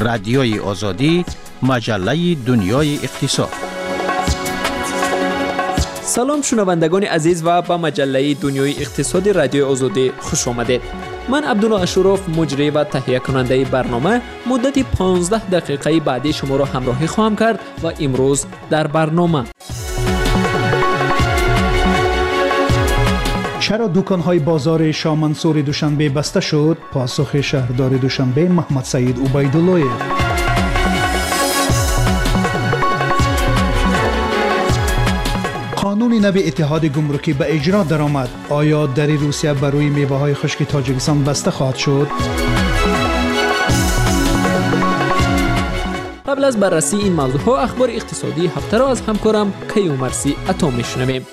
رادیوی آزادی، مجله دنیای اقتصاد. سلام شنوندگان عزیز و به مجله دنیای اقتصاد رادیوی آزادی خوش آمدید. من عبدالله اشرف مجری و تهیه کننده برنامه مدت 15 دقیقه بعدی شما را همراهی خواهم کرد و امروز در برنامه چرا دکان‌های بازار شاه منصور دوشنبه بسته شد؟ پاسخ شهردار دوشنبه محمد سعید عبیدالله. قانون نو اتحاد گمرکی به اجرا درآمد. آیا در روسیه بر روی میوه‌های خشک تاجیکستان بسته خواهد شد؟ قبل از بررسی این موضوعها اخبار اقتصادی هفته را از همکارم کیومرثی عطا میشنویم.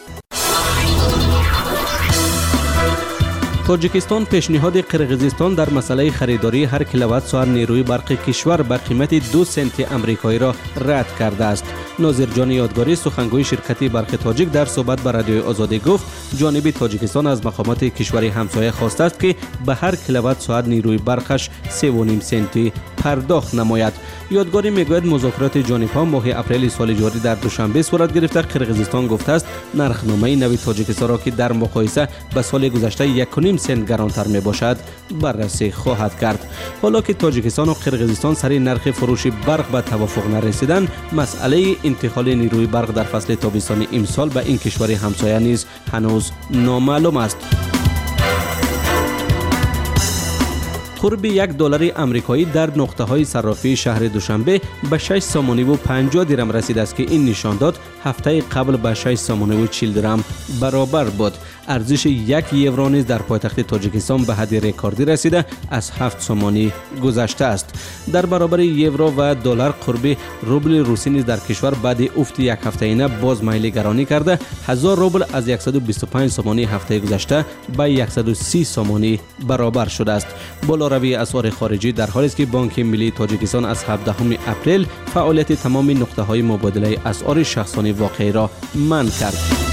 تاجیکستان پیشنهاد قرقیزستان در مسئله خریداری هر کیلووات ساعت نیروی برق کشور به قیمت 2 سنت آمریکایی را رد کرده است. ناظر جان یادگاری سخنگوی شرکت برق تاجیک در صحبت با رادیوی آزادی گفت جانب تاجیکستان از مقامات کشور همسایه خواسته است که به هر کیلووات ساعت نیروی برقش 3.5 سنتی پرداخت نماید. یادگاری میگوید مذاکرات جانبها ماه اپریل سال جاری در دوشنبه صورت گرفته. قرقیزستان گفته است نرخنامه نو تاجیکستان را که در مقایسه به سال گذشته 1.5 سنت گرانتر می باشد بررسی خواهد کرد. حالا که تاجیکستان و قرقیزستان سر نرخ فروش برق به توافق نرسیدند، مسئله انتقال نیروی برق در فصل تابستانی امسال به این کشور همسایه نیز هنوز نامعلوم است. قرب $1 آمریکایی در نقطه‌های صرافی شهر دوشنبه به 6 سامانی و 50 درم رسیده است که این نشان داد هفته قبل به 6 سامانی و 40 درم برابر بود. ارزش 1 یورو نیز در پایتخت تاجیکستان به حد رکوردی رسیده از 7 سامانی گذشته است. در برابر یورو و دلار قرب روبل روسی نیز در کشور بعد افت یک هفته اینه باز میل گرانی کرده. 1000 روبل از 125 سامانی هفته گذشته به 130 سامانی برابر شده است. بالاروی اسعار خارجی در حالی است که بانک ملی تاجیکستان از 17 اپریل فعالیت تمام نقطه‌های مبادله اسعار شخصانی واقعی را منع کرد.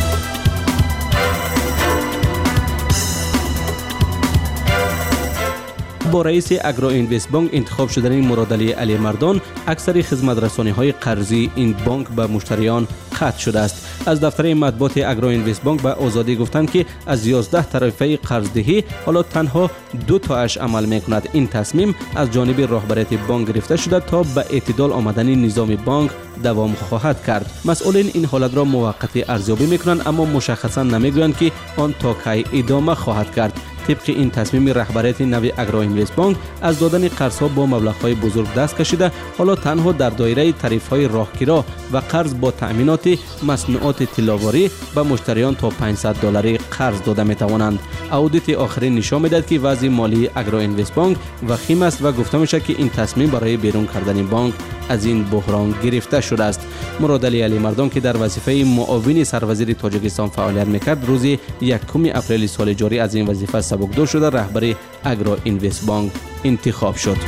با رئیس اگرو اینوست بانک انتخاب شدن مرادعلی علی مردان اکثر خدمت رسانی‌های قرضی این بانک به مشتریان قطع شده است. از دفتر مطبوعات اگرو اینوست بانک به آزادی گفتند که از 11 طرفه قرضدهی حالا تنها 2 تاش عمل می‌کند. این تصمیم از جانب راهبریت بانک گرفته شده تا به اعتدال آمدن نظام بانک دوام خواهد کرد. مسئولین این حالت را موقتی ارزیابی می‌کنند اما مشخصا نمی‌گویند که آن تا کی ادامه خواهد کرد. طبق این تصمیم رهبریت نو اگرو اینوست بانک از دادن قرض‌ها با مبلغ‌های بزرگ دست کشیده، حالا تنها در دایره تعرفه‌های راهگیری و قرض با تأمینات مصنوعات طلاواری به مشتریان تا $500 قرض داده می‌توانند. اودیت آخرین نشان می‌دهد که وضع مالی اگرو اینوست بانک وخیم است و گفته می‌شود که این تصمیم برای بیرون کردن بانک از این بحران گرفته شده است. مرادعلی علی مردان که در وظیفه معاون سروزیر تاجیکستان فعالیت می‌کرد، روز 1 اپریل سال جاری از این وظیفه سبکدور شده رهبر اگرو اینوست بانک انتخاب شد.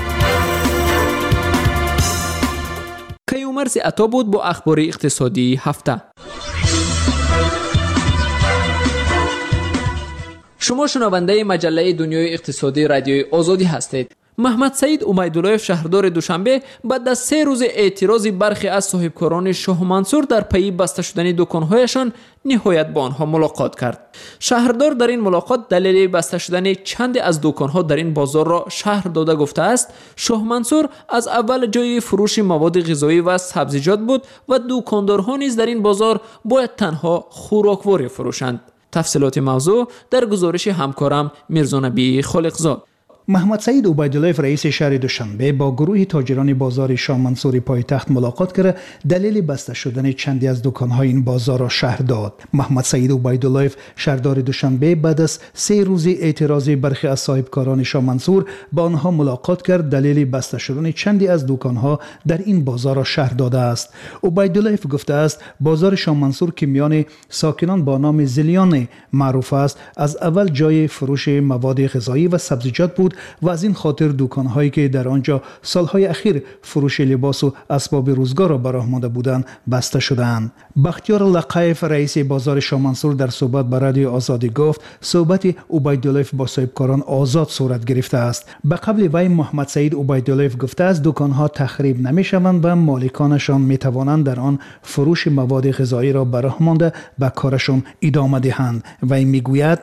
کیومرثی عطا بود با اخبار اقتصادی هفته. شما شنونده مجله دنیای اقتصادی رادیوی آزادی هستید. محمد سعید عبیدالله شهردار دوشنبه بعد از 3 روز اعتراض برخی از صاحبکاران شاه منصور در پی بسته شدن دکان‌هایشان نهایت با آنها ملاقات کرد. شهردار در این ملاقات دلیل بسته شدن چند از دکان‌ها در این بازار را شهر داده گفته است شاه منصور از اول جای فروش مواد غذایی و سبزیجات بود و دکاندارها نیز در این بازار باید تنها خوراکواری فروشند. تفصیلات موضوع در گزارش همکارم میرزا نبی خالقزاد. محمد سعید عبیدالله رئیس شهر دوشنبه با گروه تاجران بازار شاه منصور پایتخت ملاقات کرد. دلیل بسته شدن چندی از دکان‌های این بازار را شرح داد. محمد سعید عبیدالله شهردار دوشنبه بعد از 3 روز اعتراض برخی از صاحبکاران شاه منصور با آنها ملاقات کرد. دلیل بسته شدن چندی از دکان‌ها در این بازار را شرح داده است. عبیدالله گفته است بازار شاه منصور که میان ساکنان با نام زلیان معروف است، از اول جای فروش مواد غذایی و سبزیجات بود و از این خاطر دکان‌هایی که در آنجا سالهای اخیر فروش لباس و اسباب روزگار را به راه مانده بودند بسته شدند. بختیار لقایف رئیس بازار شاه منصور در صحبت با رادیو آزادی گفت صحبت عبیدالله با صاحبکاران آزاد صورت گرفته است. به قبل وی محمد سعید عبیدالله گفته است دکان‌ها تخریب نمی‌شوند و مالکانشان می‌توانند در آن فروش مواد غذایی را به راه مانده به کارشان ادامه دهند. وی میگوید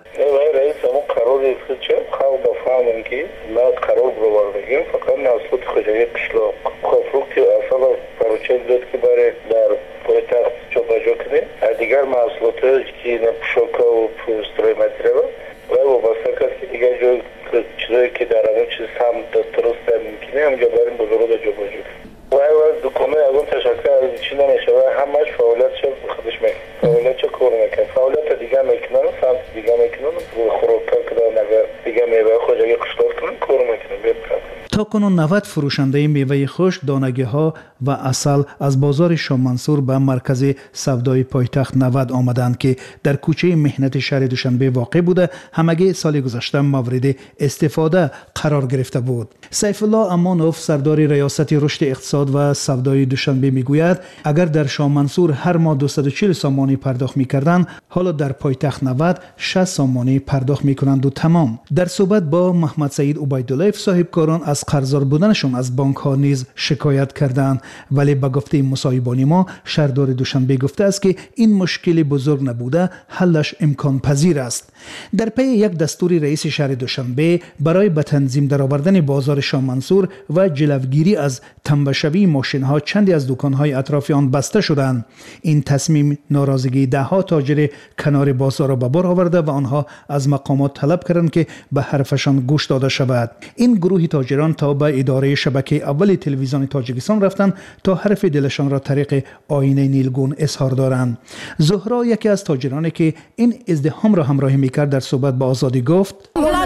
قرار برآورده بگیم فقط محصولات خوراکی قشلاق کافروکتی اصلا پروچه داد که برای در پایتخت جابجا کنیم دیگر محصولات که پوشاک و استرای متریال و وابسته کرد که دیگر جای چیزایی که در اون چیز هم درست ممکنه همجا بریم بزرگ جابجا کنیم و دکانه از اون تشکر از چی نمیشه و همش فعالیت چه خودش میکنه فعالیت چه کار میکنه فعالیت دیگه میکنن سمت دیگه میکنن خوراک کردن اگر دیگه میوه خوراکی قشلاق کنن کار میکنن تا کنون 90 فروشنده میوه خشک، دانگی‌ها و عسل از بازار شاه منصور به مرکز سودای پایتخت 90 آمدند که در کوچه مهنت شهر دوشنبه واقع بوده. همگی سال گذشته مورد استفاده قرار گرفته بود. سیف الله امانوف سردار ریاست رشد اقتصاد و سودای دوشنبه میگوید اگر در شاه منصور هر ماه 240 سامانی پرداخت میکردند حالا در پایتخت 90 60 سامانی پرداخت میکنند و تمام. در صحبت با محمد سعید عبیدالله صاحب کاران از قرضدار بودنشان از بانک ها نیز شکایت کردند، ولی به گفته مصاحبان ما شهردار دوشنبه گفته است که این مشکل بزرگ نبوده، حلش امکان پذیر است. در پی یک دستور رئیس شهر دوشنبه برای به تنظیم درآوردن بازار شاه منصور و جلوگیری از تنبشوی ماشین ها چندی از دکان های اطراف آن بسته شدند. این تصمیم ناراضگی ده ها تاجر کنار بازار را به بار آورده و آنها از مقامات طلب کردند که به حرفشان گوش داده شود. این گروه تاجران تا به اداره شبکه اول تلویزیون تاجیکستان رفتند تا حرف دلشان را طریق آینه نیلگون اظهار دارند. زهرا یکی از تاجرانی که این ازدحام را همراهی میکرد در صحبت با آزادی گفت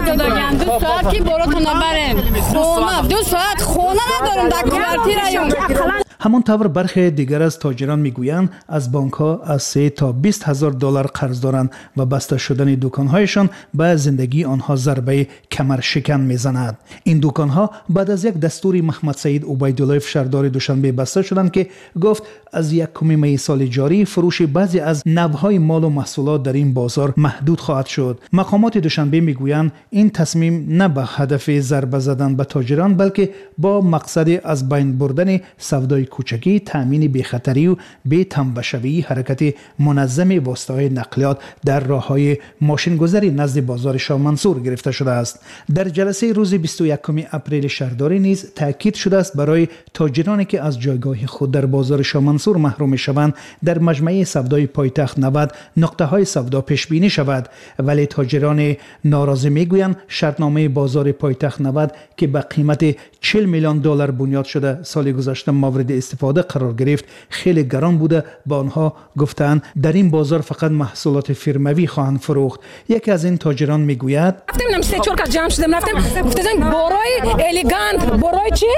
همانطور برخی دیگر از تاجران میگویند از بانک ها از 3 تا 20 هزار دلار قرض دارند و بسته شدن دکان هایشان به زندگی آنها ضربه کمر شکن میزند. این دکان ها بعد از یک دستور محمد سعید عبیدالله شهردار دوشنبه بسته شدند که گفت از 1 می سال جاری فروش بعضی از نوهای مال و محصولات در این بازار محدود خواهد شد. مقامات دوشنبه میگویند این تصمیم نه به هدف ضربه زدن به تاجران بلکه با مقصد از بین بردن سودای کوچکی، تامین بی‌خطری و بی تنبشوی، حرکت منظم واسطه‌های نقلیات در راه‌های ماشین‌گذاری نزد بازار شاه منصور گرفته شده است. در جلسه روز 21 اپریل شهرداری نیز تاکید شده است برای تاجرانی که از جایگاه خود در بازار شاه منصور محروم شوند در مجمع سودای پایتخت 90 نقطه‌های سودا پیش بینی شود، ولی تاجران ناراضی میگویند شرطنامه بازار پایتخت 90 که به قیمت 40 میلیون دلار بنیاد شده سال گذشته مورد استفاده قرار گرفت خیلی گران بوده. با آنها گفتند در این بازار فقط محصولات فرموی خواهند فروخت. یکی از این تاجران میگوید رفتم 3-4 کس جمع شدم رفتم گفتن بارای الیگانت بارای چی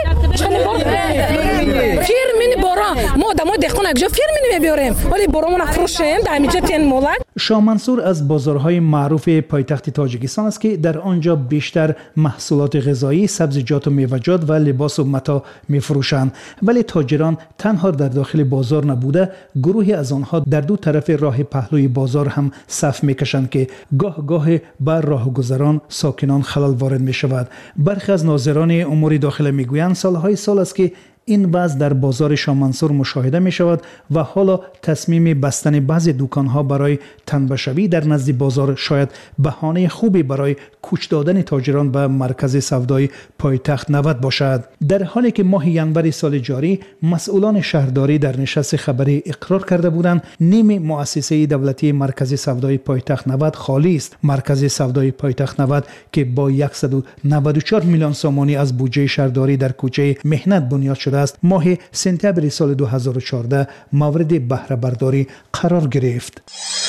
فرمین بارا ما دمای دخون اگه فرمین میبریم ولی بارامون فروشیم در اینجا تن مولک. شاه منصور از بازارهای معروف پایتخت تاجیکستان است که در آنجا بیشتر محصولات غذایی، سبزیجات و میوه‌جات و لباس و متاع میفروشند، ولی تاجران تنها در داخل بازار نبوده، گروهی از آنها در دو طرف راه پهلوی بازار هم صف میکشند که گاه بر راهگذران ساکنان خلل وارد میشود. برخی از ناظران امور داخله میگویند سال است که این وضع در بازار شاه منصور مشاهده می شود و حالا تصمیم بستن بعضی دکان‌ها برای تنبشوی در نزد بازار شاید بهانه خوبی برای کوچ دادن تاجران به مرکز سودای پایتخت 90 باشد. در حالی که ماه ینور سال جاری مسئولان شهرداری در نشست خبری اقرار کرده بودند نیم مؤسسه دولتی مرکز سودای پایتخت 90 خالی است. مرکز سودای پایتخت 90 که با 194 میلیون سامانی از بودجه شهرداری در کوچه مهنت بنیاد شده است، ماه سپتامبر سال 2014 مورد بهره برداری قرار گرفت.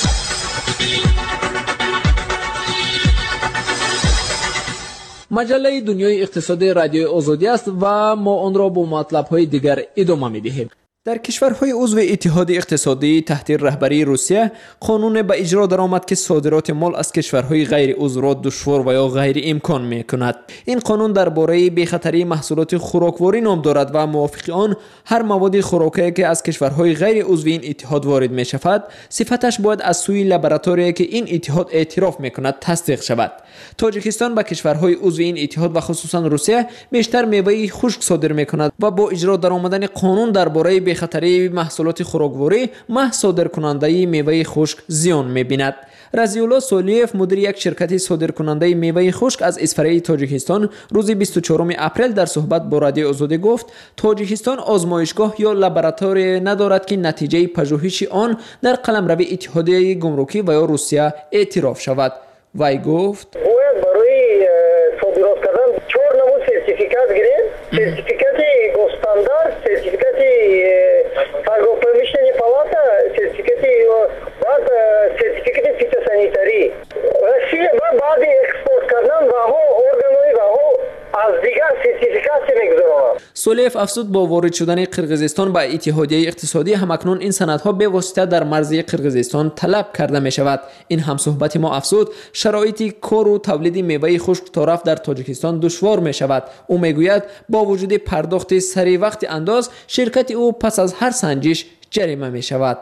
مجله دنیای اقتصادی رادیو آزادی است و ما آن را با مطلب‌های دیگر ادامه می‌دهیم. در کشورهای عضو اتحاد اقتصادی تحت رهبری روسیه قانون به اجرا درآمد که صادرات مال از کشورهای غیر عضو را دشوار و یا غیر امکان میکند. این قانون درباره بی‌خطری محصولات خوراکواری نام دارد و موافق آن هر مواد خوراکی که از کشورهای غیر عضو این اتحاد وارد می شود صفتش باید از سوی لابراتوری که این اتحاد اعتراف میکند تصدیق شود. تاجیکستان به کشورهای عضو این اتحاد و خصوصا روسیه بیشتر میوه خشک صادر میکند و با اجرا درآمدن قانون درباره خطری محصولات خوراکواری صادر کننده میوه خشک زیان می‌بیند. رضی الله سولیف مدیر یک شرکت صادر کننده میوه خشک از اسفره تاجیکستان روز 24 اپریل در صحبت با رادیو آزادی گفت تاجیکستان آزمایشگاه یا لابراتوری ندارد که نتیجه پژوهش آن در قلمرو اتحادیه گمرکی و یا روسیه اعتراف شود. وی گفت برای صادرات کردن 4 نمود سرتیفیکات گرفت. سرتیفیکات گوستاندارد، سرتیفیکات торгово-промышленная палата, сертификаты, сертификаты фитосанитарии. Россия بعد экспорт کردن و ارگانوی و از دیگر سرتیفیکات میگذارند. سولیف افزود با وارد شدن قرقیزستان به اتحادیه اقتصادی همکنون این سندها به واسطه در مرزی قرقیزستان طلب کرده می شود. این هم صحبت ما افزود شرایط کار و تولید میوه خشک تا رفت در تاجیکستان دشوار می شود. او میگوید با وجود پرداخت سریع وقت انداز شرکت او پس از هر سنجش جریمه می شود.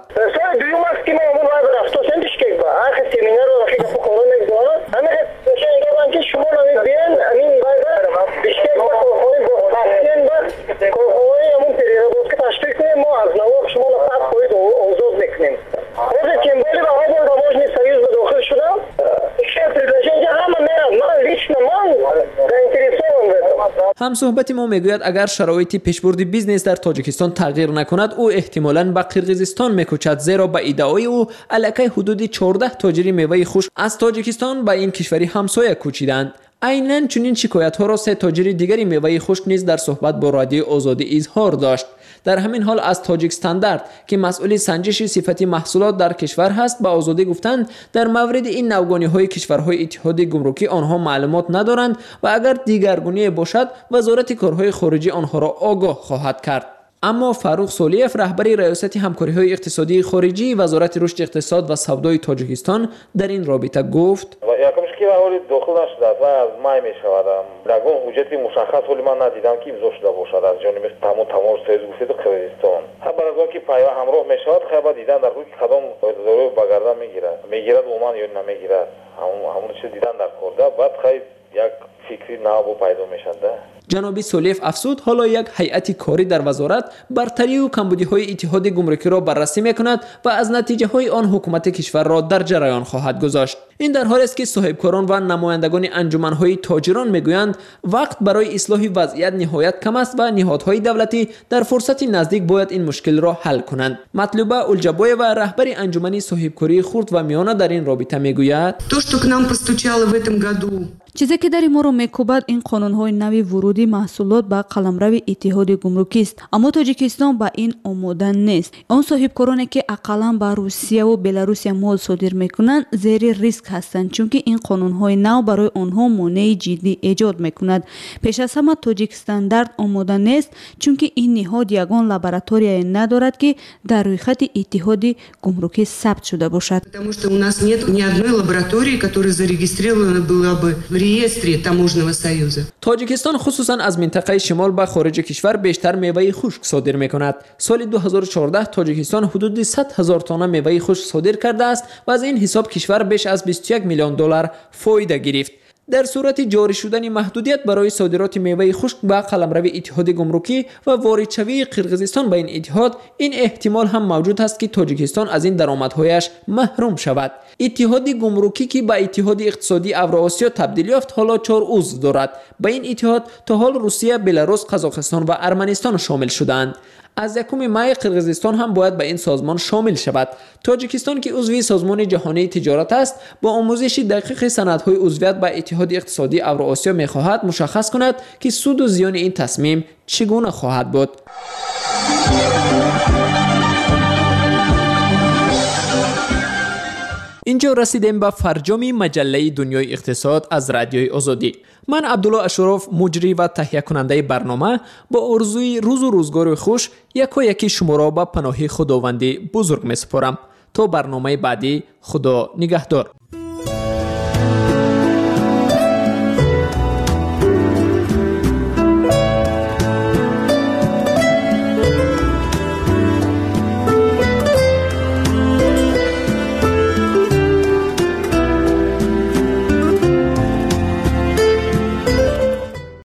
هم صحبت ما میگوید اگر شرایط پیشبرد بیزنس در تاجیکستان تغییر نکند او احتمالاً به قرقیزستان میکوچد، زیرا به ادعای او الکی حدود 14 تاجر میوه خشک از تاجیکستان به این کشوری همسایه کوچیدند. عیناً چنین شکایت ها را 3 تاجر دیگری میوه خشک نیز در صحبت با رادیو آزادی اظهار داشت. در همین حال از تاجیک استاندارد که مسئول سنجش صفتی محصولات در کشور هست به آزادی گفتند در مورد این نوگانی های کشورهای اتحاد گمرکی آنها معلومات ندارند و اگر دیگرگونی باشد وزارت کارهای خارجی آنها را آگاه خواهد کرد. اما فاروق سولیف رهبری ریاست همکاری‌های اقتصادی خارجی وزارت رشد اقتصاد و سودای تاجیکستان در این رابطه گفت که حالی داخل نشده و از مای می شود نگون حجتی مشخص ولی من ندیدم که امضا شده باشد از جانب تمام سایز گفتید قرقیزستان. خبر از آن که پیوه همراه می شود خبر دیدن در روی کدام ضروری بگردن میگیرد عموما یا نمیگیرد همون چیز دیدن در کرده بعد خیلی یک فکری نو پیدا می شده. جناب سولیف افزود حالا یک هیئت کاری در وزارت برتری و کمبودی‌های اتحاد گمرکی را بررسی می‌کند و از نتیجه‌های آن حکومت کشور را در جریان خواهد گذاشت. این در حالی است که صاحبکاران و نمایندگان انجمن‌های تاجران می‌گویند وقت برای اصلاح وضعیت نهایت کم است و نهادهای دولتی در فرصت نزدیک باید این مشکل را حل کنند. مطلوبه الجبایه و رهبر انجمن صاحبکاری خرد و میانه در این رابطه می‌گوید چیزی که در ما رو میکوبد این قانون‌های نوی ورودی محصولات به قلمرو اتحاد گمرکی است، اما تاجیکستان با این آماده نیست. آن صاحبکارانی که اقلاً به روسیه و بلاروسیه مال صادر میکنند زیر ریسک هستند، چون که این قانون‌های نو برای آنها مانع جدی ایجاد میکند. پیش از همه تاجیک استاندارد آماده نیست، چون که این نهاد یگان لابراتوری ندارد که در روی خط اتحاد گمرکی ثبت شده باشد. Потому что у нас нет ни одной лаборатории, которая зарегистрирована была бы в реестре таможенного союза. تاجیکستان خصوصا از منطقه شمال به خارج کشور بیشتر میوه خشک صادر میکند. سال 2014 تاجیکستان حدود 100,000 تن میوه خشک صادر کرده است و از این حساب کشور بیش از 21 میلیون دلار فایده گرفت. در صورت جاری شدن محدودیت برای صادرات میوه خشک به قلمرو اتحاد گمرکی و واردشوی قرقیزستان به این اتحاد، این احتمال هم موجود است که تاجیکستان از این درآمدهایش محروم شود. اتحاد گمرکی که به اتحاد اقتصادی اوراسیا تبدیل یافت حالا 4 عضو دارد. به این اتحاد تا حال روسیه، بلاروس، قزاقستان و ارمنستان شامل شدند. از 1 می قرقیزستان هم باید به این سازمان شامل شود. تاجیکستان که عضو سازمان جهانی تجارت است با آموزش دقیق سندهای عضویت به اتحاد اقتصادی اوراسیا می‌خواهد مشخص کند که سود و زیان این تصمیم چگونه خواهد بود. اینجا رسیدیم به فرجام مجله دنیای اقتصاد از رادیوی آزادی. من عبدالله اشرف مجری و تهیه کننده برنامه با آرزوی روز و روزگار خوش یکی شما را به پناه خداوند بزرگ می سپارم. تا برنامه بعدی، خدا نگهدار.